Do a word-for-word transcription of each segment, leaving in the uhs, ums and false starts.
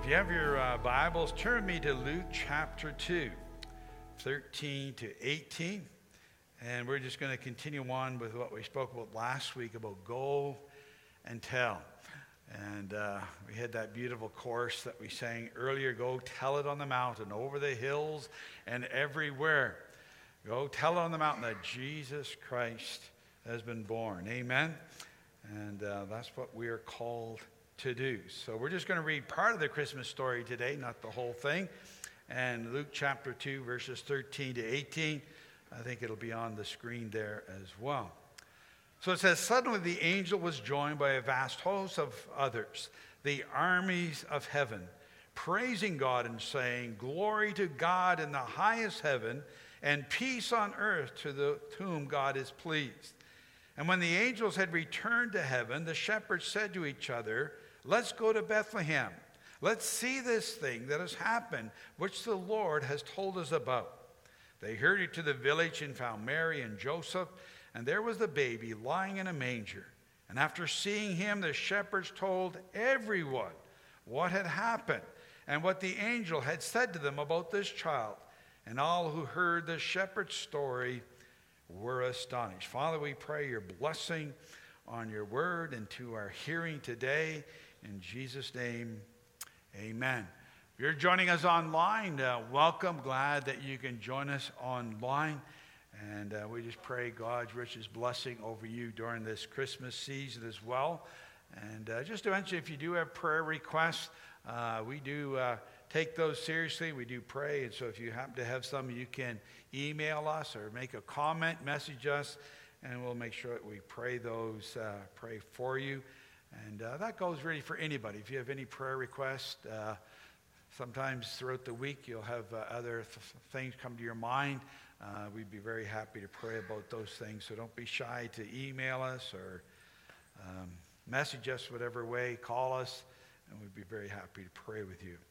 If you have your uh, Bibles, turn me to Luke chapter two, thirteen to eighteen. And we're just going to continue on with what we spoke about last week about go and tell. And uh, we had that beautiful chorus that we sang earlier, go tell it on the mountain, over the hills and everywhere. Go tell it on the mountain that Jesus Christ has been born. Amen. And uh, that's what we are called to do. So we're just going to read part of the Christmas story today, not the whole thing. And Luke chapter two, verses thirteen to eighteen. I think it'll be on the screen there as well. So it says, suddenly the angel was joined by a vast host of others, the armies of heaven, praising God and saying, glory to God in the highest heaven, and peace on earth to the to whom God is pleased. And when the angels had returned to heaven, the shepherds said to each other, let's go to Bethlehem. Let's see this thing that has happened, which the Lord has told us about. They hurried to the village and found Mary and Joseph, and there was the baby lying in a manger. And after seeing him, the shepherds told everyone what had happened and what the angel had said to them about this child. And all who heard the shepherd's story were astonished. Father, we pray your blessing on your word and to our hearing today. In Jesus' name, amen. If you're joining us online, uh, welcome. Glad that you can join us online. And uh, we just pray God's richest blessing over you during this Christmas season as well. And uh, just to mention, if you do have prayer requests, uh, we do uh, take those seriously. We do pray. And so if you happen to have some, you can email us or make a comment, message us, and we'll make sure that we pray those, uh, pray for you. And uh, that goes really for anybody. If you have any prayer requests, uh, sometimes throughout the week you'll have uh, other th- things come to your mind. Uh, we'd be very happy to pray about those things. So don't be shy to email us or um, message us whatever way, call us, and we'd be very happy to pray with you.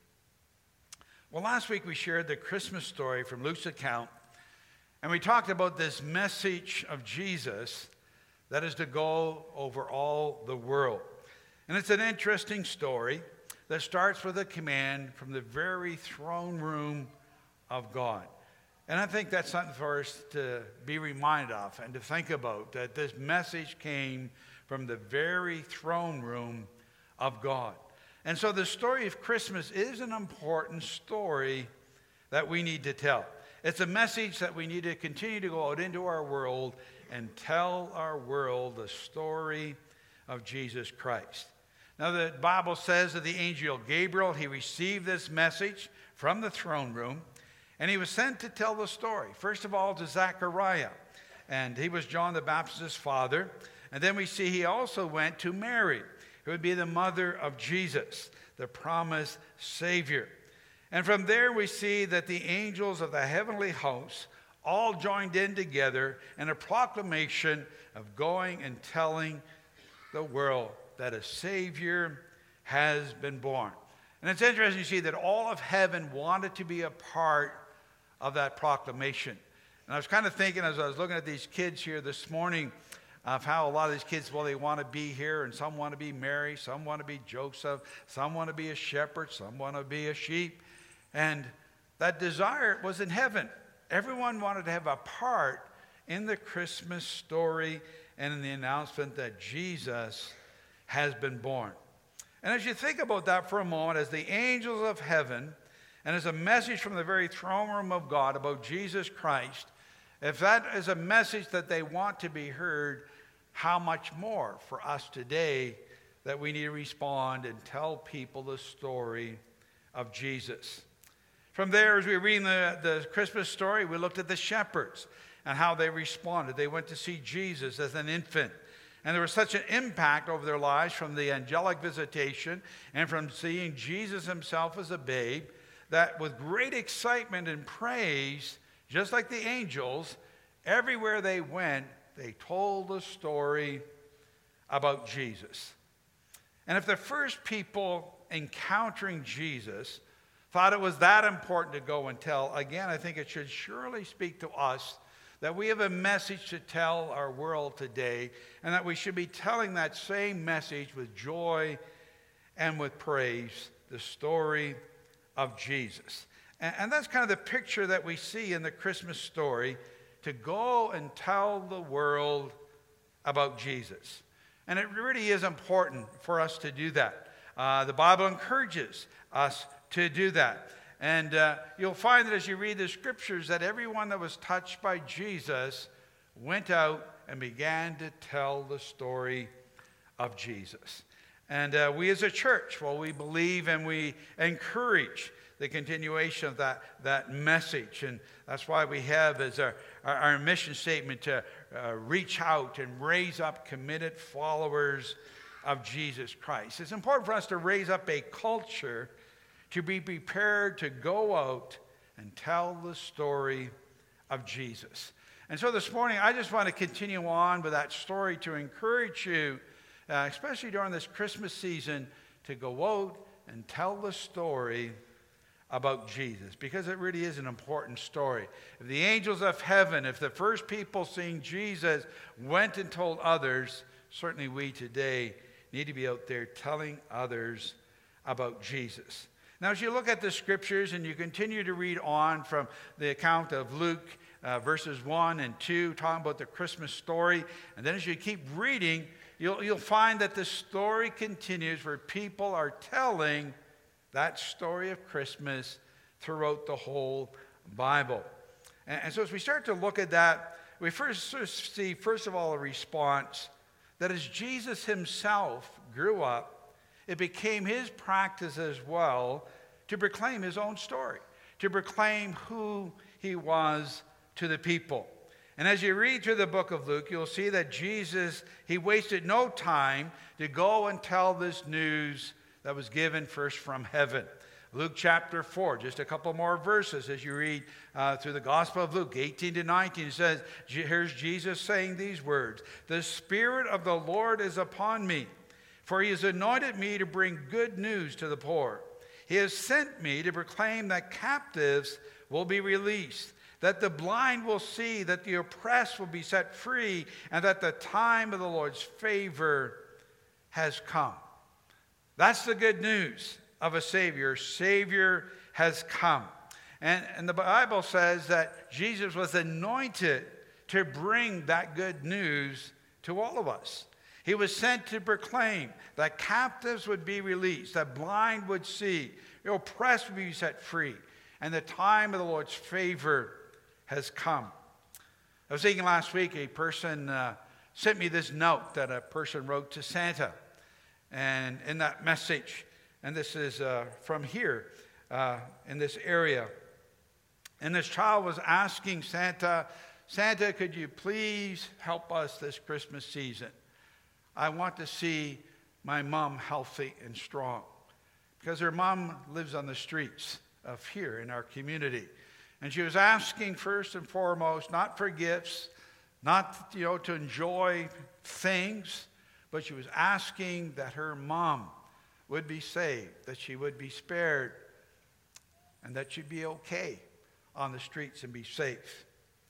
Well, last week we shared the Christmas story from Luke's account, and we talked about this message of Jesus that is to go over all the world. And it's an interesting story that starts with a command from the very throne room of God. And I think that's something for us to be reminded of and to think about, that this message came from the very throne room of God. And so the story of Christmas is an important story that we need to tell. It's a message that we need to continue to go out into our world and tell our world the story of Jesus Christ. Now, the Bible says that the angel Gabriel, he received this message from the throne room, and he was sent to tell the story. First of all, to Zechariah, and he was John the Baptist's father. And then we see he also went to Mary, who would be the mother of Jesus, the promised Savior. And from there we see that the angels of the heavenly hosts all joined in together in a proclamation of going and telling the world that a Savior has been born. And it's interesting to see that all of heaven wanted to be a part of that proclamation. And I was kind of thinking as I was looking at these kids here this morning of how a lot of these kids, well, they want to be here, and some want to be Mary, some want to be Joseph, some want to be a shepherd, some want to be a sheep. And that desire was in heaven. Everyone wanted to have a part in the Christmas story and in the announcement that Jesus has been born. And as you think about that for a moment, as the angels of heaven, and as a message from the very throne room of God about Jesus Christ, if that is a message that they want to be heard, how much more for us today that we need to respond and tell people the story of Jesus. From there, as we read in the, the Christmas story, we looked at the shepherds and how they responded. They went to see Jesus as an infant. And there was such an impact over their lives from the angelic visitation and from seeing Jesus himself as a babe, that with great excitement and praise, just like the angels, everywhere they went, they told the story about Jesus. And if the first people encountering Jesus thought it was that important to go and tell, again, I think it should surely speak to us that we have a message to tell our world today, and that we should be telling that same message with joy and with praise the story of Jesus. And, and that's kind of the picture that we see in the Christmas story, to go and tell the world about Jesus. And it really is important for us to do that. Uh, the Bible encourages us to do that. And uh, you'll find that as you read the scriptures that everyone that was touched by Jesus went out and began to tell the story of Jesus. And uh, we as a church, well, we believe and we encourage the continuation of that, that message. And that's why we have as our, our, our mission statement to uh, reach out and raise up committed followers of Jesus Christ. It's important for us to raise up a culture to be prepared to go out and tell the story of Jesus. And so this morning, I just want to continue on with that story to encourage you, uh, especially during this Christmas season, to go out and tell the story about Jesus, because it really is an important story. If the angels of heaven, if the first people seeing Jesus went and told others, certainly we today need to be out there telling others about Jesus. Now, as you look at the scriptures and you continue to read on from the account of Luke, uh, verses one and two, talking about the Christmas story, and then as you keep reading, you'll, you'll find that the story continues where people are telling that story of Christmas throughout the whole Bible. And, and so as we start to look at that, we first sort of see, first of all, a response that as Jesus himself grew up, it became his practice as well to proclaim his own story, to proclaim who he was to the people. And as you read through the book of Luke, you'll see that Jesus, he wasted no time to go and tell this news that was given first from heaven. Luke chapter four, just a couple more verses as you read uh, through the Gospel of Luke, eighteen to nineteen, it says, here's Jesus saying these words, "The Spirit of the Lord is upon me, for he has anointed me to bring good news to the poor. He has sent me to proclaim that captives will be released, that the blind will see, that the oppressed will be set free, and that the time of the Lord's favor has come." That's the good news of a Savior. Savior has come. And, and the Bible says that Jesus was anointed to bring that good news to all of us. He was sent to proclaim that captives would be released, that blind would see, the oppressed would be set free, and the time of the Lord's favor has come. I was thinking last week, a person uh, sent me this note that a person wrote to Santa. And in that message, and this is uh, from here uh, in this area, and this child was asking Santa, Santa, could you please help us this Christmas season? I want to see my mom healthy and strong, because her mom lives on the streets of here in our community. And she was asking first and foremost, not for gifts, not, you know, to enjoy things, but she was asking that her mom would be saved, that she would be spared, and that she'd be okay on the streets and be safe.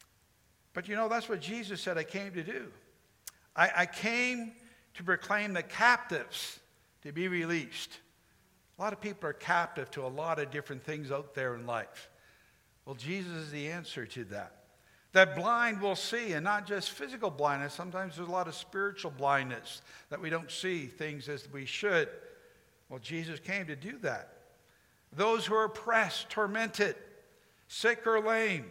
But you know, that's what Jesus said I came to do. I, I came to proclaim the captives to be released. A lot of people are captive to a lot of different things out there in life. Well, Jesus is the answer to that. That blind will see, and not just physical blindness. Sometimes there's a lot of spiritual blindness that we don't see things as we should. Well, Jesus came to do that. Those who are oppressed, tormented, sick or lame,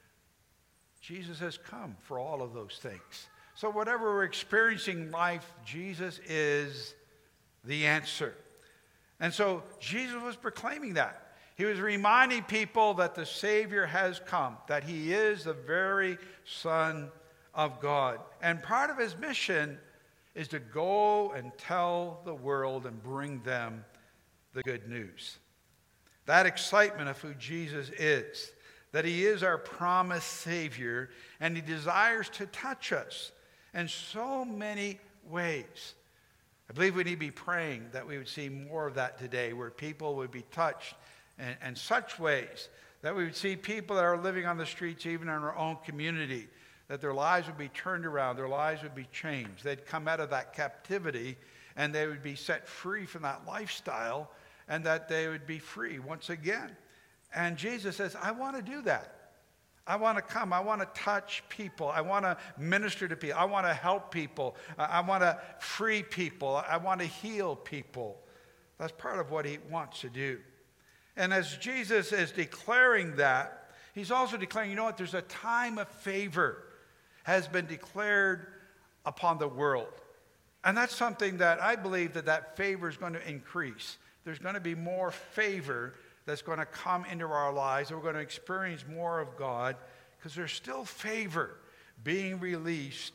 Jesus has come for all of those things. So whatever we're experiencing in life, Jesus is the answer. And so Jesus was proclaiming that. He was reminding people that the Savior has come, that he is the very Son of God. And part of his mission is to go and tell the world and bring them the good news. That excitement of who Jesus is, that he is our promised Savior, and he desires to touch us in so many ways. I believe we need to be praying that we would see more of that today, where people would be touched in, in such ways that we would see people that are living on the streets, even in our own community, that their lives would be turned around, their lives would be changed. They'd come out of that captivity, and they would be set free from that lifestyle, and that they would be free once again. And Jesus says, I want to do that. I want to come. I want to touch people. I want to minister to people. I want to help people. I want to free people. I want to heal people. That's part of what he wants to do. And as Jesus is declaring that, he's also declaring, you know what, there's a time of favor has been declared upon the world. And that's something that I believe that that favor is going to increase. There's going to be more favor that's going to come into our lives. We're going to experience more of God because there's still favor being released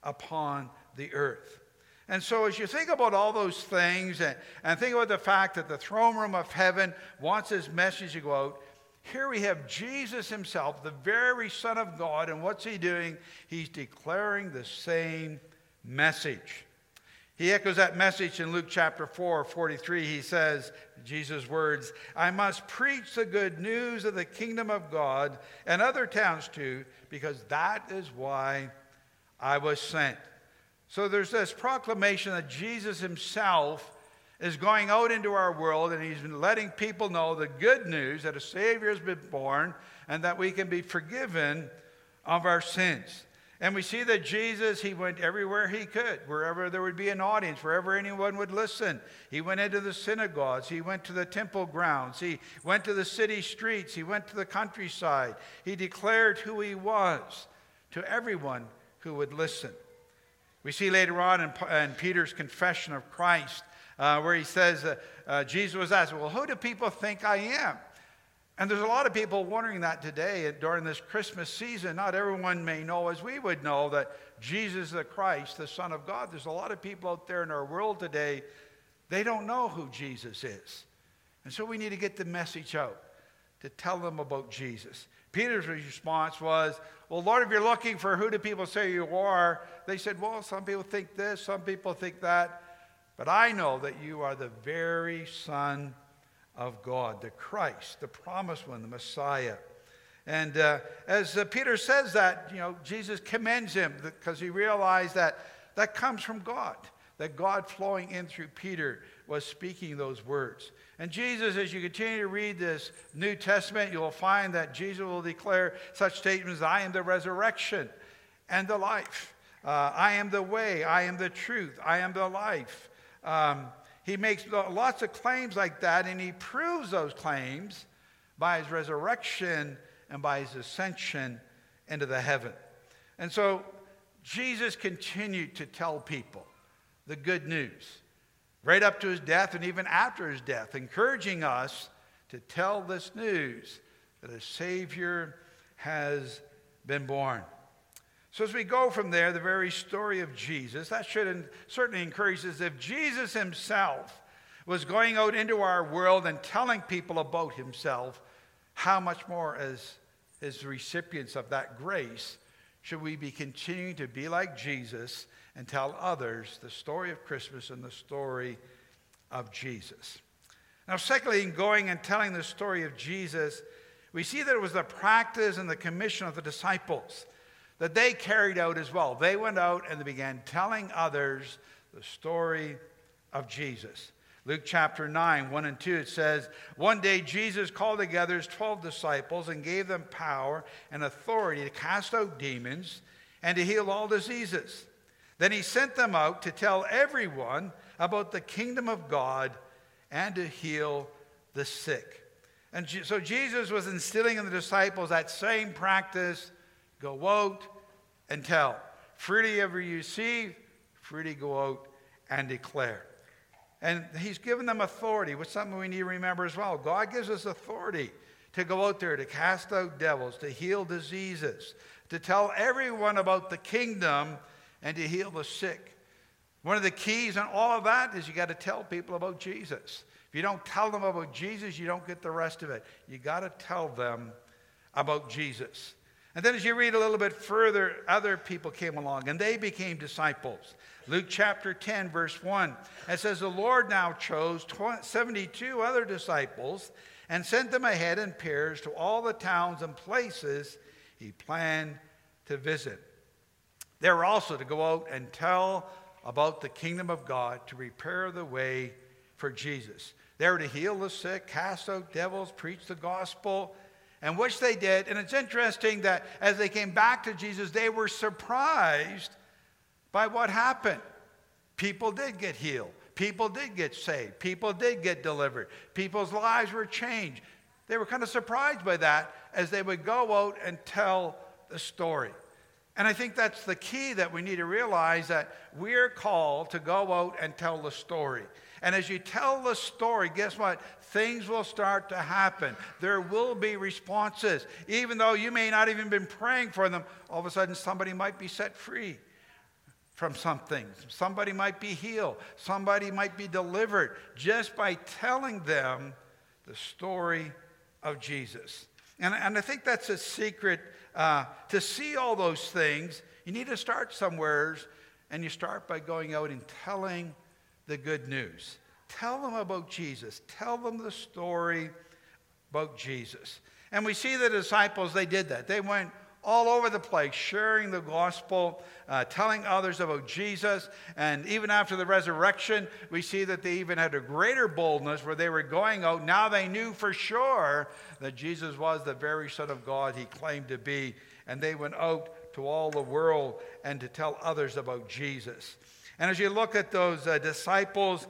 upon the earth. And so as you think about all those things and, and think about the fact that the throne room of heaven wants his message to go out, here we have Jesus himself, the very Son of God, and what's he doing? He's declaring the same message. He echoes that message in Luke chapter four, forty-three. He says, Jesus' words, I must preach the good news of the kingdom of God and other towns too, because that is why I was sent. So there's this proclamation that Jesus himself is going out into our world, and he's been letting people know the good news that a Savior has been born and that we can be forgiven of our sins. And we see that Jesus, he went everywhere he could, wherever there would be an audience, wherever anyone would listen. He went into the synagogues. He went to the temple grounds. He went to the city streets. He went to the countryside. He declared who he was to everyone who would listen. We see later on in, in Peter's confession of Christ, uh, where he says, uh, uh, Jesus was asked, well, who do people think I am? And there's a lot of people wondering that today during this Christmas season. Not everyone may know, as we would know, that Jesus the Christ, the Son of God. There's a lot of people out there in our world today, they don't know who Jesus is. And so we need to get the message out to tell them about Jesus. Peter's response was, well, Lord, if you're looking for who do people say you are, they said, well, some people think this, some people think that. But I know that you are the very Son of God, the Christ, the promised one, the Messiah. And uh, as uh, Peter says that, you know, Jesus commends him because he realized that that comes from God, that God flowing in through Peter was speaking those words. And Jesus, as you continue to read this New Testament, you'll find that Jesus will declare such statements, I am the resurrection and the life. Uh, I am the way, I am the truth, I am the life. Um, He makes lots of claims like that, and he proves those claims by his resurrection and by his ascension into the heaven. And so Jesus continued to tell people the good news right up to his death and even after his death, encouraging us to tell this news that a Savior has been born. So as we go from there, the very story of Jesus, that should certainly encourage us. If Jesus himself was going out into our world and telling people about himself, how much more as, as recipients of that grace should we be continuing to be like Jesus and tell others the story of Christmas and the story of Jesus. Now, secondly, in going and telling the story of Jesus, we see that it was the practice and the commission of the disciples that they carried out as well. They went out and they began telling others the story of Jesus. Luke chapter nine, one and two, it says, one day Jesus called together his twelve disciples and gave them power and authority to cast out demons and to heal all diseases. Then he sent them out to tell everyone about the kingdom of God and to heal the sick. And so Jesus was instilling in the disciples that same practice. Go out and tell. Freely ever you receive, freely go out and declare. And he's given them authority, which is something we need to remember as well. God gives us authority to go out there, to cast out devils, to heal diseases, to tell everyone about the kingdom, and to heal the sick. One of the keys in all of that is you got to tell people about Jesus. If you don't tell them about Jesus, you don't get the rest of it. You got to tell them about Jesus. And then as you read a little bit further, other people came along and they became disciples. Luke chapter ten, verse one, it says, the Lord now chose seventy-two other disciples and sent them ahead in pairs to all the towns and places he planned to visit. They were also to go out and tell about the kingdom of God, to prepare the way for Jesus. They were to heal the sick, cast out devils, preach the gospel, and which they did. And it's interesting that as they came back to Jesus, they were surprised by what happened. People did get healed. People did get saved. People did get delivered. People's lives were changed. They were kind of surprised by that as they would go out and tell the story. And I think that's the key that we need to realize, that we're called to go out and tell the story. And as you tell the story, guess what? Things will start to happen. There will be responses. Even though you may not even been praying for them, all of a sudden somebody might be set free from something. Somebody might be healed. Somebody might be delivered just by telling them the story of Jesus. And, and I think that's a secret. Uh, to see all those things, you need to start somewhere, and you start by going out and telling the good news. Tell them about Jesus. Tell them the story about Jesus. And we see the disciples, they did that. They went all over the place, sharing the gospel, uh, telling others about Jesus. And even after the resurrection, we see that they even had a greater boldness where they were going out. Now they knew for sure that Jesus was the very Son of God he claimed to be. And they went out to all the world and to tell others about Jesus. And as you look at those uh, disciples,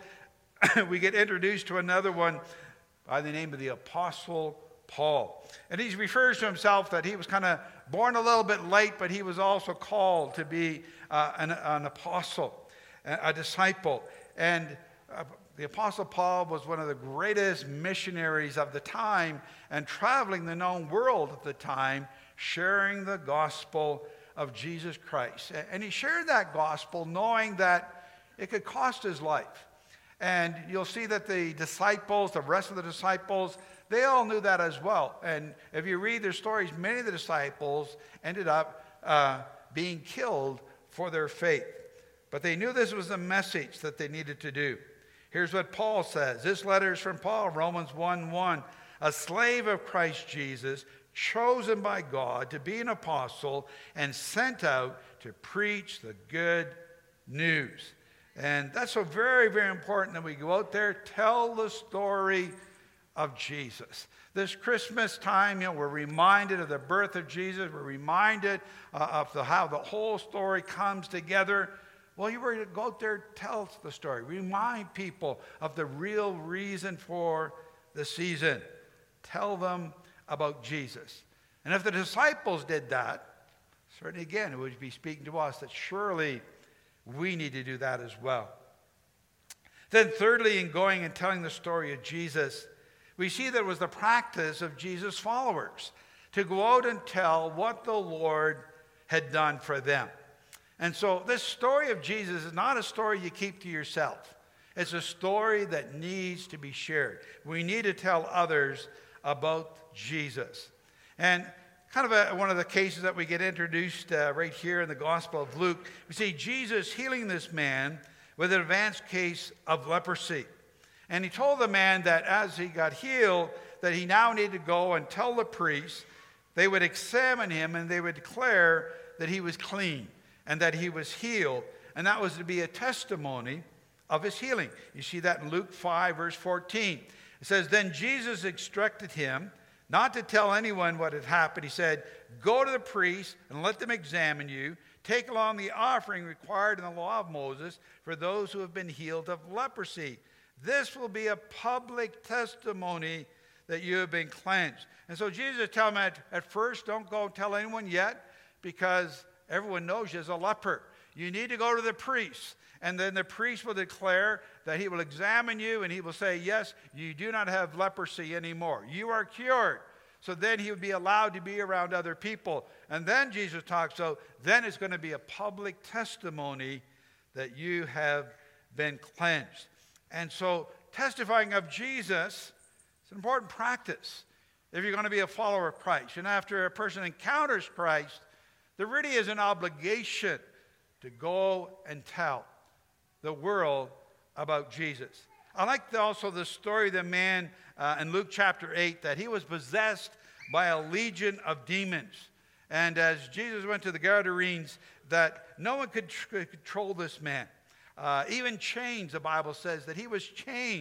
we get introduced to another one by the name of the Apostle Paul. And he refers to himself that he was kind of born a little bit late, but he was also called to be uh, an, an apostle, a, a disciple. And uh, the Apostle Paul was one of the greatest missionaries of the time and traveling the known world at the time, sharing the gospel of Jesus Christ. And he shared that gospel knowing that it could cost his life. And you'll see that the disciples, the rest of the disciples, they all knew that as well. And if you read their stories, many of the disciples ended up uh, being killed for their faith. But they knew this was the message that they needed to do. Here's what Paul says. This letter is from Paul, Romans one one. A slave of Christ Jesus, chosen by God to be an apostle and sent out to preach the good news. And that's so very, very important that we go out there, tell the story of Jesus. This Christmas time, you know, we're reminded of the birth of Jesus. We're reminded uh, of the, how the whole story comes together. Well, you were to go out there, tell the story. Remind people of the real reason for the season. Tell them about Jesus. And if the disciples did that, certainly again, it would be speaking to us that surely we need to do that as well. Then thirdly, in going and telling the story of Jesus, we see that it was the practice of Jesus' followers to go out and tell what the Lord had done for them. And so this story of Jesus is not a story you keep to yourself. It's a story that needs to be shared. We need to tell others about Jesus. And kind of a, one of the cases that we get introduced uh, right here in the Gospel of Luke, we see Jesus healing this man with an advanced case of leprosy. And he told the man that as he got healed, that he now needed to go and tell the priests. They would examine him and they would declare that he was clean and that he was healed. And that was to be a testimony of his healing. You see that in Luke five, verse fourteen. It says, then Jesus instructed him not to tell anyone what had happened. He said, go to the priest and let them examine you. Take along the offering required in the law of Moses for those who have been healed of leprosy. This will be a public testimony that you have been cleansed. And so Jesus tells him at, at first, don't go tell anyone yet, because everyone knows you as a leper. You need to go to the priest. And then the priest will declare that he will examine you and he will say, yes, you do not have leprosy anymore. You are cured. So then he would be allowed to be around other people. And then Jesus talks about, then it's going to be a public testimony that you have been cleansed. And so testifying of Jesus is an important practice if you're going to be a follower of Christ. And after a person encounters Christ, there really is an obligation to go and tell the world about Jesus. I like also the story of the man uh, in Luke chapter eight, that he was possessed by a legion of demons. And as Jesus went to the Gadarenes, that no one could tr- control this man. Uh, even chains, the Bible says that he was chained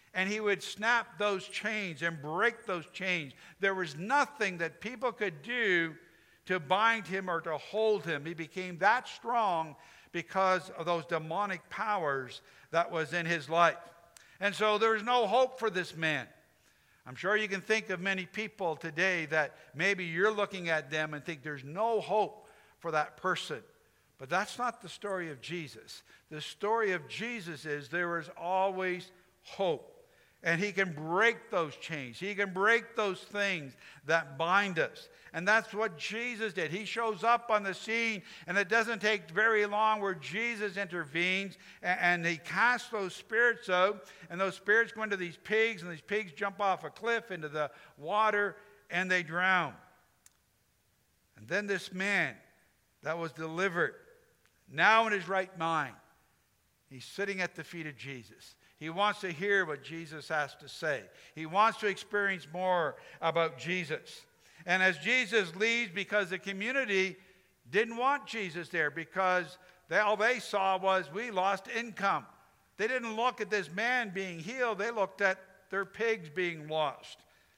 And he would snap those chains and break those chains. There was nothing that people could do to bind him or to hold him. He became that strong because of those demonic powers that was in his life. And so there was no hope for this man. I'm sure you can think of many people today that maybe you're looking at them and think there's no hope for that person. But that's not the story of Jesus. The story of Jesus is there is always hope. And he can break those chains. He can break those things that bind us. And that's what Jesus did. He shows up on the scene, and it doesn't take very long where Jesus intervenes, and, and he casts those spirits out, and those spirits go into these pigs, and these pigs jump off a cliff into the water, and they drown. And then this man that was delivered, now in his right mind, he's sitting at the feet of Jesus. He wants to hear what Jesus has to say. He wants to experience more about Jesus. And as Jesus leaves, because the community didn't want Jesus there, because they, all they saw was we lost income. They didn't look at this man being healed. They looked at their pigs being lost.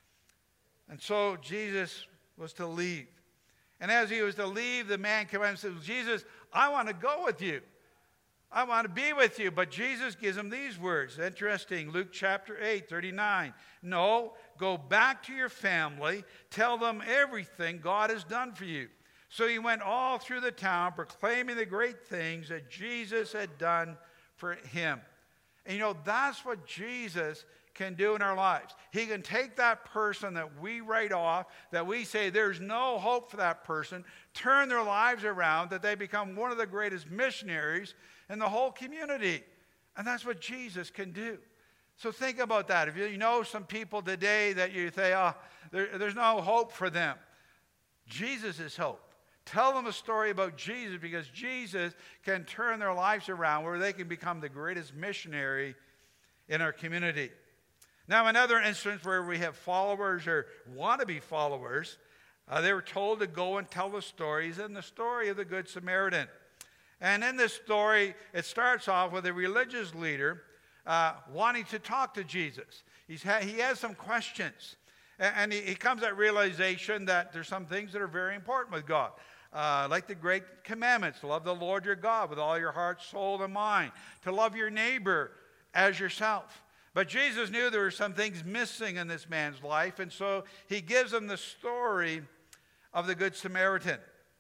And so Jesus was to leave. And as he was to leave, the man came and said, Jesus, I want to go with you. I want to be with you. But Jesus gives him these words. Interesting. Luke chapter eight, thirty-nine. No, go back to your family. Tell them everything God has done for you. So he went all through the town proclaiming the great things that Jesus had done for him. And you know, that's what Jesus can do in our lives. He can take that person that we write off, that we say there's no hope for that person, turn their lives around, that they become one of the greatest missionaries in the whole community. And that's what Jesus can do. So think about that. If you know some people today that you say, oh, there, there's no hope for them, Jesus is hope. Tell them a story about Jesus, because Jesus can turn their lives around where they can become the greatest missionary in our community. Now, another instance where we have followers or wannabe followers, uh, they were told to go and tell the stories, and the story of the Good Samaritan. And in this story, it starts off with a religious leader uh, wanting to talk to Jesus. He's ha- he has some questions. And, and he, he comes at realization that there's some things that are very important with God. Uh, like the great commandments, to love the Lord your God with all your heart, soul, and mind. To love your neighbor as yourself. But Jesus knew there were some things missing in this man's life, and so he gives him the story of the Good Samaritan.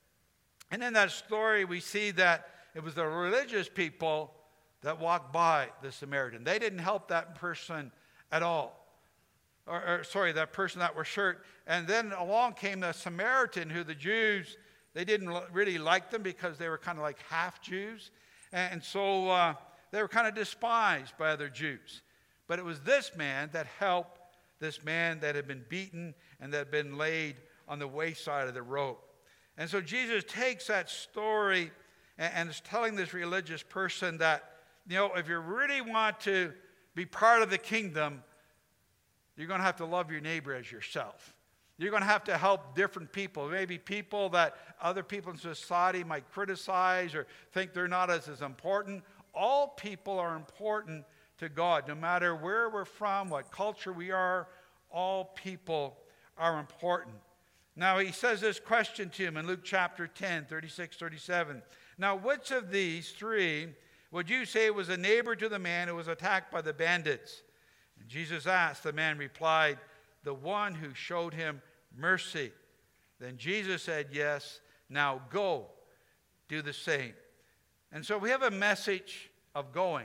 And in that story, we see that it was the religious people that walked by the Samaritan. They didn't help that person at all. Or, or sorry, that person that was hurt. And then along came the Samaritan, who the Jews, they didn't really like them because they were kind of like half Jews. And, and so uh, they were kind of despised by other Jews. But it was this man that helped this man that had been beaten and that had been laid on the wayside of the road. And so Jesus takes that story and, and is telling this religious person that, you know, if you really want to be part of the kingdom, you're going to have to love your neighbor as yourself. You're going to have to help different people, maybe people that other people in society might criticize or think they're not as, as important. All people are important to God, no matter where we're from, what culture we are. All people are important. Now he says this question to him in Luke chapter ten, thirty-six, thirty-seven. Now which of these three would you say was a neighbor to the man who was attacked by the bandits? And Jesus asked. The man replied, the one who showed him mercy. Then Jesus said, yes, now go, do the same. And so we have a message of going.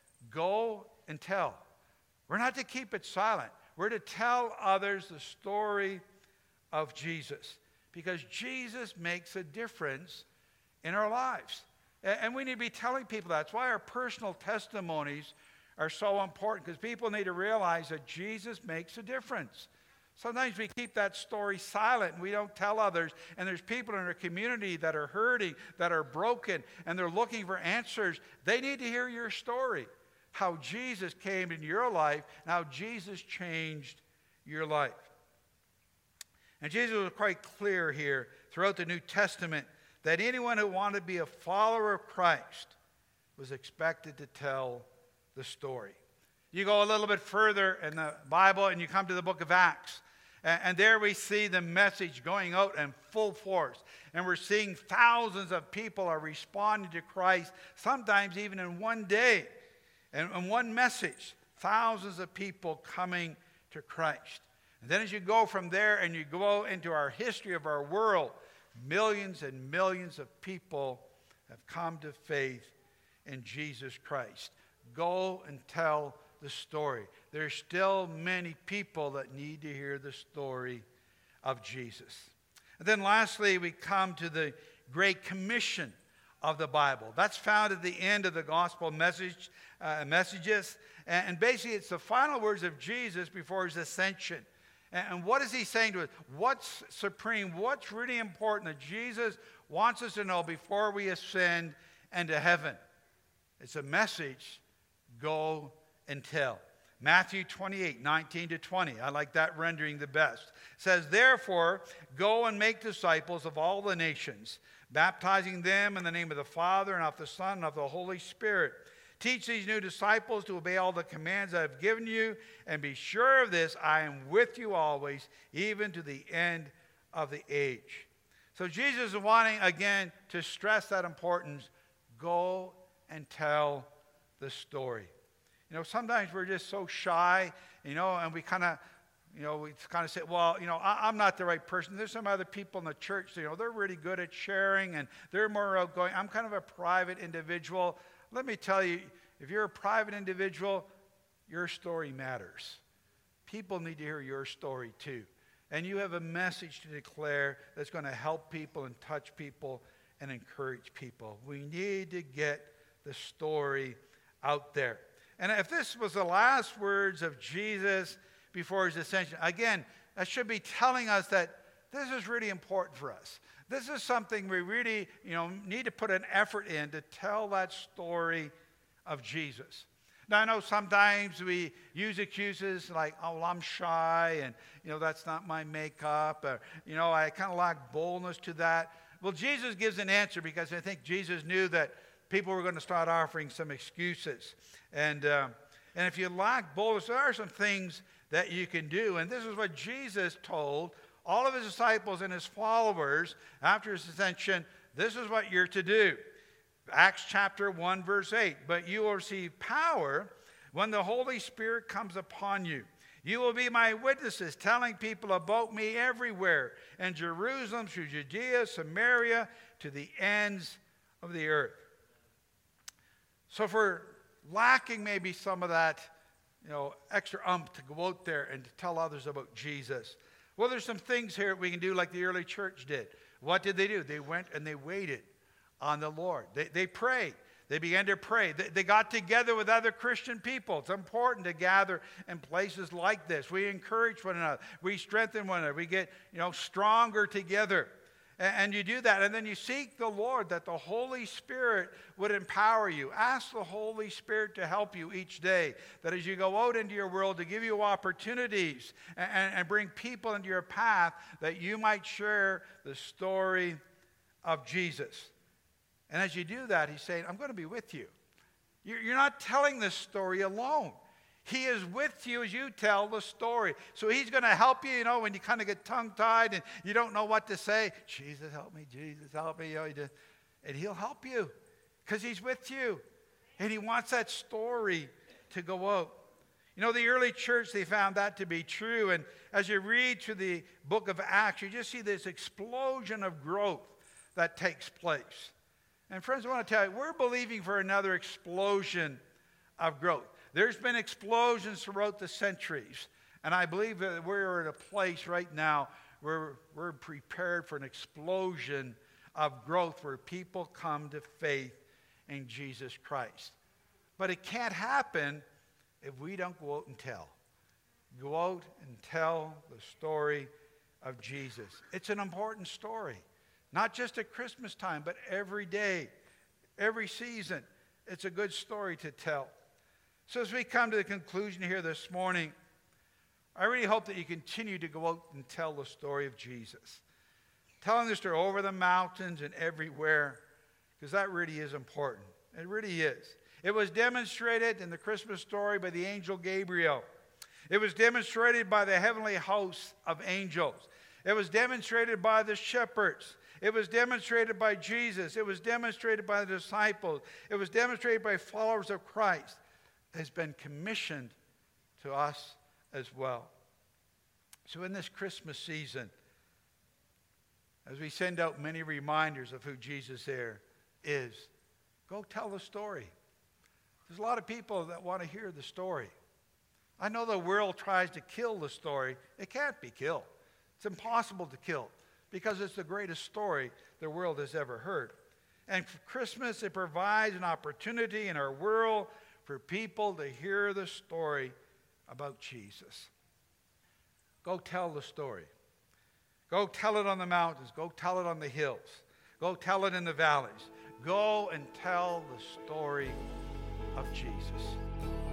Go and tell. We're not to keep it silent. We're to tell others the story of Jesus, because Jesus makes a difference in our lives. And we need to be telling people that. That's why our personal testimonies are so important, because people need to realize that Jesus makes a difference. Sometimes we keep that story silent and we don't tell others. And there's people in our community that are hurting, that are broken, and they're looking for answers. They need to hear your story. How Jesus came into your life, and how Jesus changed your life. And Jesus was quite clear here throughout the New Testament that anyone who wanted to be a follower of Christ was expected to tell the story. You go a little bit further in the Bible and you come to the book of Acts. And, and there we see the message going out in full force. And we're seeing thousands of people are responding to Christ, sometimes even in one day. And in one message, thousands of people coming to Christ. And then as you go from there and you go into our history of our world, millions and millions of people have come to faith in Jesus Christ. Go and tell the story. There's still many people that need to hear the story of Jesus. And then lastly, we come to the Great Commission of the Bible. That's found at the end of the gospel message, uh, messages. And, and basically, it's the final words of Jesus before his ascension. And, and what is he saying to us? What's supreme? What's really important that Jesus wants us to know before we ascend into heaven? It's a message, go and tell. Matthew twenty-eight, nineteen to twenty. I like that rendering the best. It says, therefore, go and make disciples of all the nations, baptizing them in the name of the Father and of the Son and of the Holy Spirit. Teach these new disciples to obey all the commands I have given you, and be sure of this, I am with you always, even to the end of the age. So Jesus is wanting, again, to stress that importance. Go and tell the story. You know, sometimes we're just so shy, you know, and we kind of, you know, we kind of say, well, you know, I, I'm not the right person. There's some other people in the church, you know, they're really good at sharing and they're more outgoing. I'm kind of a private individual. Let me tell you, if you're a private individual, your story matters. People need to hear your story too. And you have a message to declare that's going to help people and touch people and encourage people. We need to get the story out there. And if this was the last words of Jesus before his ascension, again, that should be telling us that this is really important for us. This is something we really, you know, need to put an effort in to tell that story of Jesus. Now, I know sometimes we use excuses like, oh, well, I'm shy, and, you know, that's not my makeup, or, you know, I kind of lack boldness to that. Well, Jesus gives an answer because I think Jesus knew that people were going to start offering some excuses. And, uh, and if you lack boldness, there are some things that you can do. And this is what Jesus told all of his disciples and his followers after his ascension. This is what you're to do. Acts chapter one, verse eight. But you will receive power when the Holy Spirit comes upon you. You will be my witnesses, telling people about me everywhere, in Jerusalem, through Judea, Samaria, to the ends of the earth. So if we're lacking maybe some of that, you know, extra umph to go out there and to tell others about Jesus, well, there's some things here we can do like the early church did. What did they do? They went and they waited on the Lord. They, they prayed. They began to pray. They, they got together with other Christian people. It's important to gather in places like this. We encourage one another. We strengthen one another. We get, you know, stronger together. And, and you do that. And then you seek the Lord that the Holy Spirit would empower you. Ask the Holy Spirit to help you each day. That as you go out into your world, to give you opportunities and, and, and bring people into your path, that you might share the story of Jesus. And as you do that, he's saying, I'm going to be with you. You're not telling this story alone. He is with you as you tell the story. So he's going to help you, you know, when you kind of get tongue-tied and you don't know what to say. Jesus, help me. Jesus, help me. You know, just, and he'll help you because he's with you. And he wants that story to go out. You know, the early church, they found that to be true. And as you read through the book of Acts, you just see this explosion of growth that takes place. And friends, I want to tell you, we're believing for another explosion of growth. There's been explosions throughout the centuries. And I believe that we're at a place right now where we're prepared for an explosion of growth where people come to faith in Jesus Christ. But it can't happen if we don't go out and tell. Go out and tell the story of Jesus. It's an important story. Not just at Christmas time, but every day, every season. It's a good story to tell. So as we come to the conclusion here this morning, I really hope that you continue to go out and tell the story of Jesus. Telling the story over the mountains and everywhere, because that really is important. It really is. It was demonstrated in the Christmas story by the angel Gabriel. It was demonstrated by the heavenly host of angels. It was demonstrated by the shepherds. It was demonstrated by Jesus. It was demonstrated by the disciples. It was demonstrated by followers of Christ. It has been commissioned to us as well. So in this Christmas season, as we send out many reminders of who Jesus there is, go tell the story. There's a lot of people that want to hear the story. I know the world tries to kill the story. It can't be killed. It's impossible to kill because it's the greatest story the world has ever heard. And for Christmas, it provides an opportunity in our world for people to hear the story about Jesus. Go tell the story. Go tell it on the mountains. Go tell it on the hills. Go tell it in the valleys. Go and tell the story of Jesus.